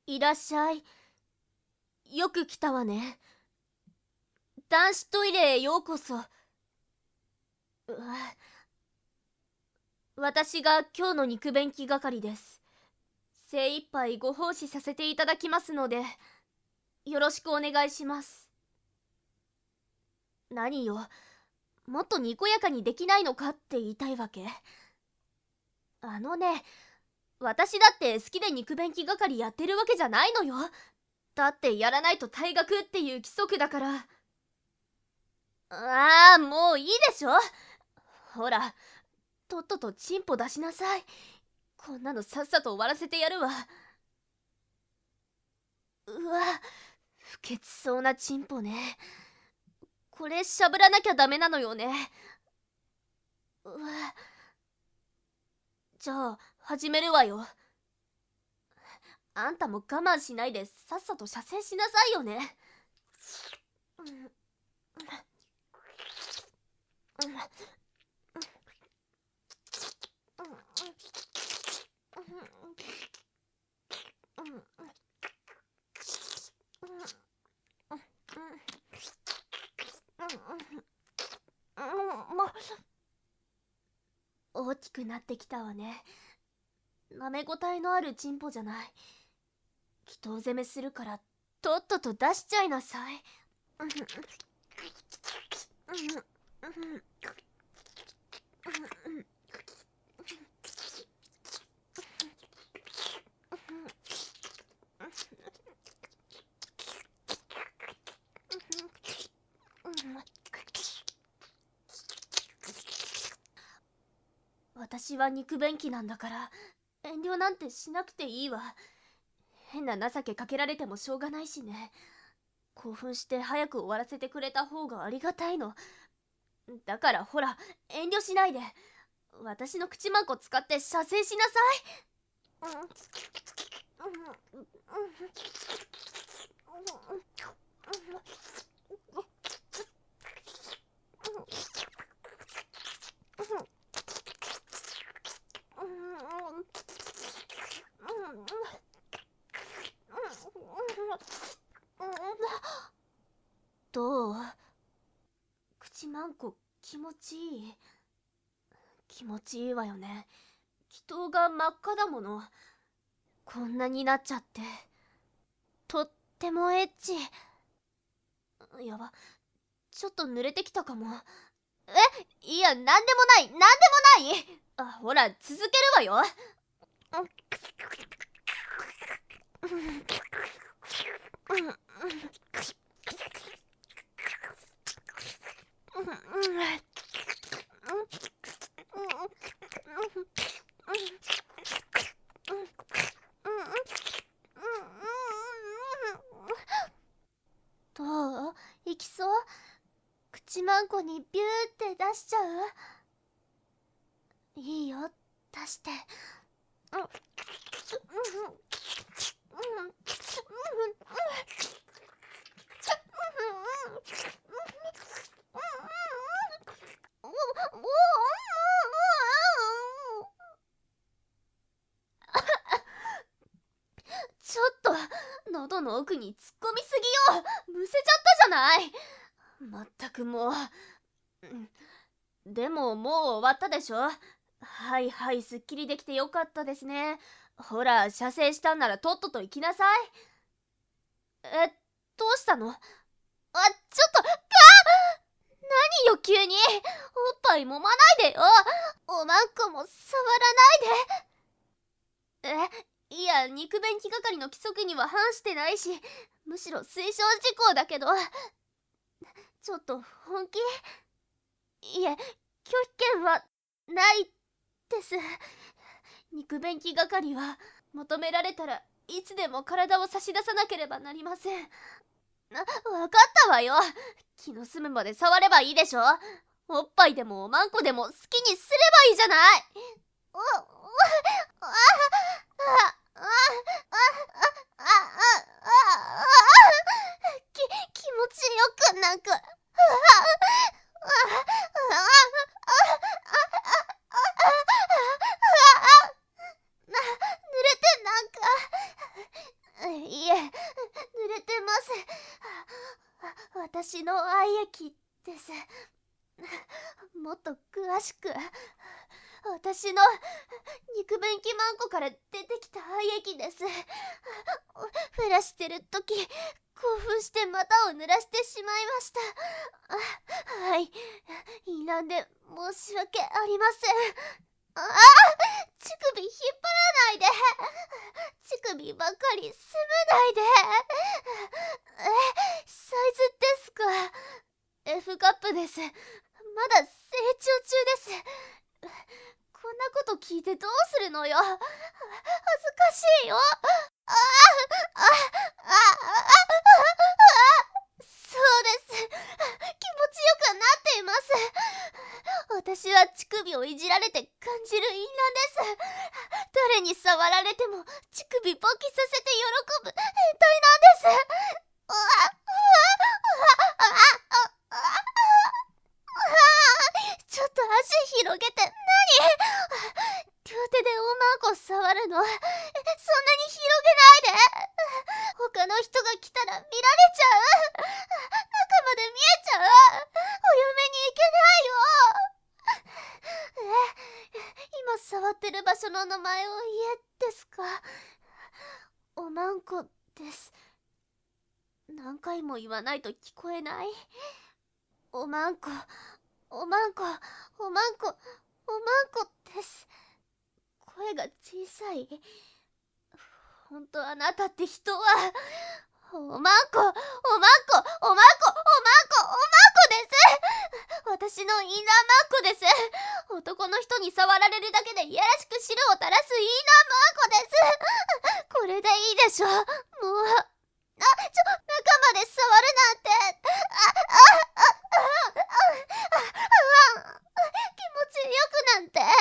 いらっしゃい。よく来たわね。男子トイレへようこそ。私が今日の肉便器係です。精一杯ご奉仕させていただきますので、よろしくお願いします。何よ、もっとにこやかにできないのかって言いたいわけ？私だって好きで肉便器係やってるわけじゃないのよ。だってやらないと退学っていう規則だから。ああ、もういいでしょ。ほら、とっととチンポ出しなさい。こんなのさっさと終わらせてやるわ。うわ、不潔そうなチンポね。これしゃぶらなきゃダメなのよね。うわ、じゃあ始めるわよ。あんたも我慢しないでさっさと射精しなさいよね。大きくなってきたわね。舐めごたえのあるチンポじゃない。祈祷攻めするからとっとと出しちゃいなさい。私は肉便器なんだから遠慮なんてしなくていいわ。変な情けかけられてもしょうがないしね。興奮して早く終わらせてくれた方がありがたいの。だからほら、遠慮しないで。私の口マンコ使って射精しなさい。どう？口マンコ気持ちいい？気持ちいいわよね。気筒が真っ赤だもの。こんなになっちゃってとってもエッチ。やば、ちょっと濡れてきたかも。いや、なんでもない、なんでもない。あ、ほら、続けるわよ。どう？いきそう？口マンコにビューって出しちゃう？いいよ、出して。ちょっと喉の奥に突っ込みすぎよ。むせちゃったじゃない。まったくもう。でももう終わったでしょ。はいはい、すっきりできてよかったですね。ほら、射精したんならとっとと行きなさい。どうしたの？ちょっと、何よ急に。おっぱい揉まないでよ。おまんこも触らないで。いや、肉便器係の規則には反してないし、むしろ推奨事項だけど。ちょっと本気？いえ、拒否権はないです。肉便器係は求められたらいつでも体を差し出さなければなりません。わかったわよ。気の済むまで触ればいいでしょ。おっぱいでもおまんこでも好きにすればいいじゃない。気持ちよくなんか濡れてなんかいえ、濡れてます。私の愛液です。もっと詳しく。私の肉便器マンコから出てきた愛液です。フェラしてるとき興奮して股を濡らしてしまいました。はい、淫乱で申し訳ありません。乳首引っ張らないで。乳首ばかり責めないで。サイズですか。F カップです。まだ成長中です。こんなこと聞いてどうするのよ。恥ずかしいよ。そうです。気持ちよくなっています。私は乳首をいじられて感じる淫乱です。誰に触られても乳首ポキさせて喜ぶ変態なんです。ちょっと足広げて何？両手でおまんこ触るのそんなに広げないで。他の人が来たら見られちゃう。中まで見えちゃう。お嫁に行けないよ。今触ってる場所の名前を言えですか？おまんこです。何回も言わないと聞こえない？おまんこ、おまんこ、おまんこ、おまんこです。声が小さい。ほんとあなたって人は、おまんこ、おまんこ、おまんこ、おまんこ、おまんこです。私のインナーマンコです。男の人に触られるだけでいやらしく汁を垂らすインナーマンコです。これでいいでしょ。もう。中まで触るなんて。気持ちよくなんて。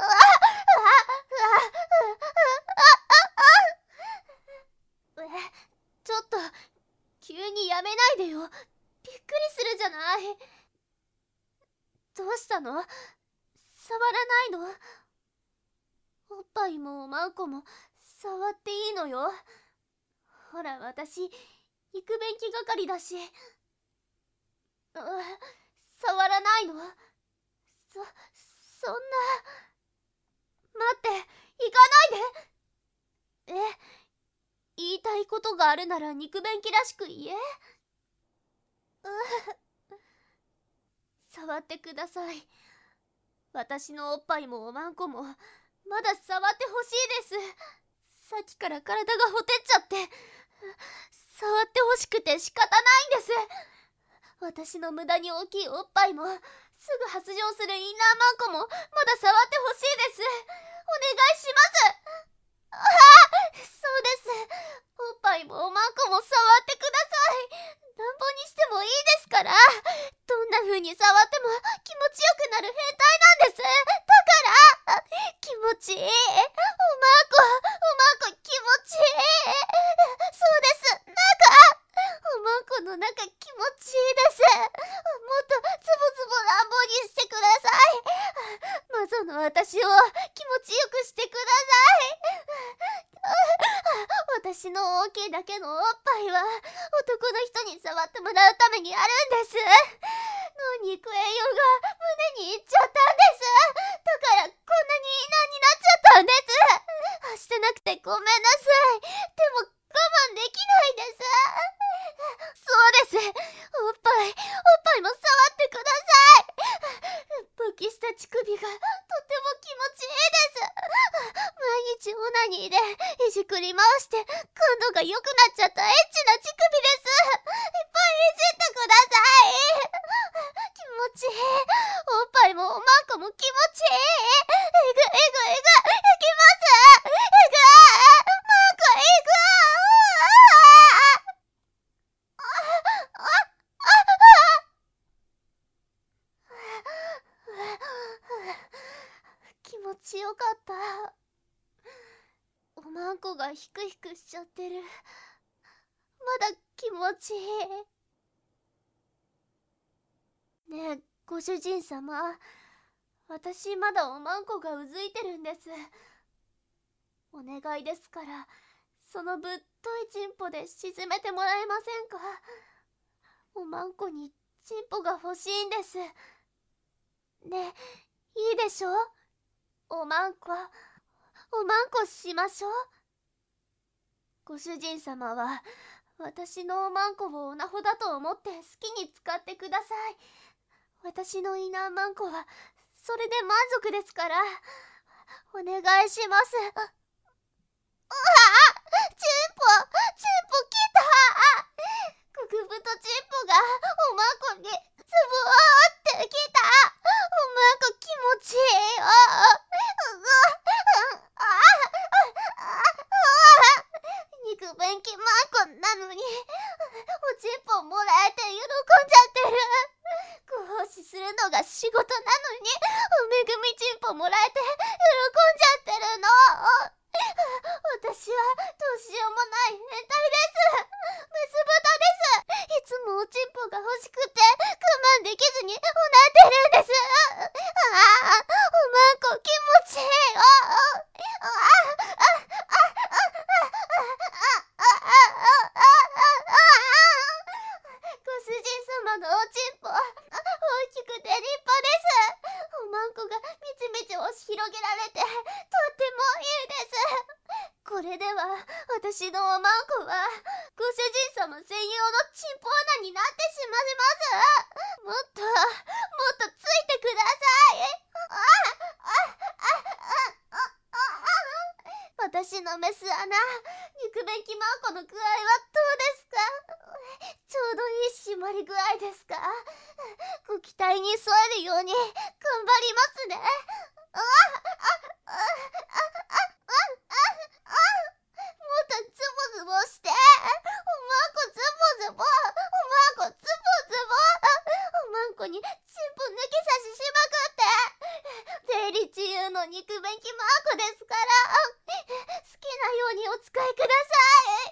ちょっと急にやめないでよ。びっくりするじゃない。どうしたの？触らないの？おっぱいもおまんこも触っていいのよ。ほら私肉便器係だし。触らないの？そんな。待って、行かないで。言いたいことがあるなら肉便器らしく言え。触ってください。私のおっぱいもおまんこもまだ触ってほしいです。さっきから体がほてっちゃって触ってほしくて仕方ないんです。私の無駄に大きいおっぱいもすぐ発情するインナーマンコもまだ触ってほしいです。お願いします。そうです。おっぱいもおまんこも触ってください。なんぼにしてもいいですから。どんな風に触っても気持ちよくなる変態なんです。だから気持ちいい。おまんこ気持ちいい。そうです。おまんこの中気持ちいいです。もっとズボズボ乱暴にしてください。マゾの私を気持ちよくしてください。私の大きいだけのおっぱいは男の人に触ってもらうためにあるんです。の肉栄養が胸にいっちゃったんです。だからこんなに異難になっちゃったんです。してなくてごめんなさい。でも我慢できないです。そうです。おっぱいも触ってください。勃起した乳首がとっても気持ちいいです。毎日オナニーでいじくり回して感度が良くなっちゃったエッチな乳首です。いっぱいいじってください。気持ちいい。おっぱいもおまんこも気持ちいい。えぐいきます。マンコ気持ちよかった。おまんこがヒクヒクしちゃってる。まだ気持ちいい。ねえご主人様、私まだおまんこがうずいてるんです。お願いですからそのぶっといチンポで沈めてもらえませんか？おまんこにチンポが欲しいんです。ね、いいでしょ？おまんこしましょう。ご主人様は私のおまんこをオナホだと思って好きに使ってください。私のイナーマンコはそれで満足ですから、お願いします。チンポ来た。極太チンポがおまんこにつぶーってきた。おまんこ気持ちいい。肉便器マンコなのにおちんぽもらえて喜んじゃってる。ご奉仕するのが仕事なのにおめぐみちんぽもらえて喜んじゃってるの。私はどうしようもない変態です。メス豚です。いつもおちんぽが欲しくて我慢できずにおなってるんです。おまんこ気持ちいい。ご主人様のおちんぽ大きくて立派です。おまんこがみちみち押し広げられてとってもいいです。これでは私のおまんこはご主人様専用のチンポ穴になってしまいます。もっとついてください。私のメス穴、肉便器マンコの具合はどうですか？ちょうどいい締まり具合ですか？ご期待に沿えるように頑張りますね。もっとズボズボして。おまんこズボズボ。おまんこズボズボ。おまんこにチンポ抜き差ししまくって。出入り自由の肉便器マンコですから、好きなようにお使いください。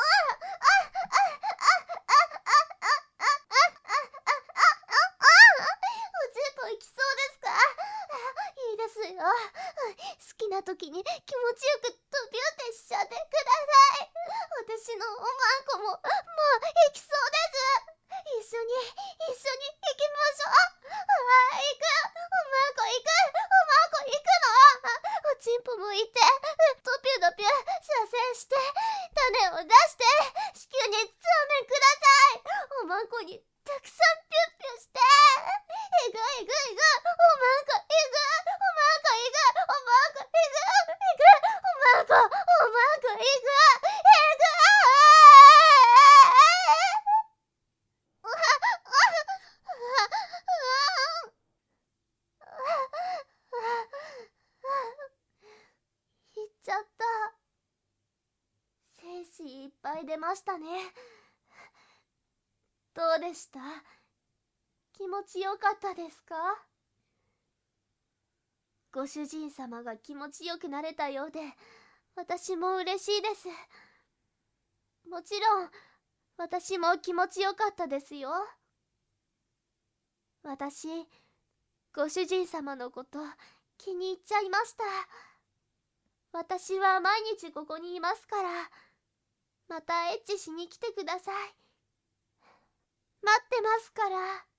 おちんぽ行きそうですか？いいですよ。好きな時に気持ちよく飛び降ってしちゃってください。私のおまんこももう行きそうです。一緒に行きましょう。行く。おまんこ行く。おまんこ行くの。おちんぽもいてドピュドピュ射精して種を出して子宮につめください。おまんこにたくさんピュッピュして。えぐえぐえぐ。おまんこえぐ。おまんこえぐ。おまんこえぐえぐ。おまんこえぐえぐ。いっちゃった。精子いっぱい出ましたね。どうでした？気持ちよかったですか？ご主人様が気持ちよくなれたようで私も嬉しいです。もちろん私も気持ちよかったですよ。私ご主人様のこと気に入っちゃいました。私は毎日ここにいますから、またエッチしに来てください。待ってますから。